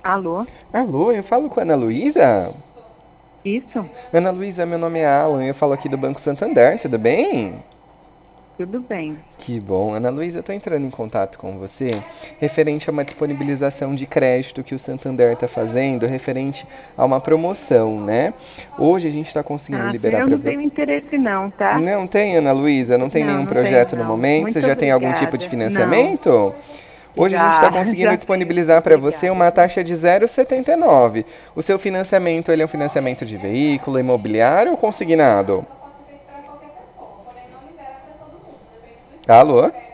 Alô? Alô, eu falo com a Ana Luísa? Isso? Ana Luísa, meu nome é Alan, eu falo aqui do Banco Santander, tudo bem? Tudo bem. Que bom. Ana Luísa, eu tô entrando em contato com você referente a uma disponibilização de crédito que o Santander está fazendo, referente a uma promoção, né? Hoje a gente está conseguindo Ah, liberar eu para não tenho você. interesse não, tá? Não tem, Ana Luísa? Não tem Não, nenhum não tenho projeto no não. momento? Você Muito já tem algum tipo de obrigada. Não, financiamento? Hoje a gente está já, conseguindo já tenho sim. disponibilizar para você Obrigada, uma viu? taxa de 0,79. O seu financiamento, ele é um financiamento de veículo, imobiliário ou consignado? Alô?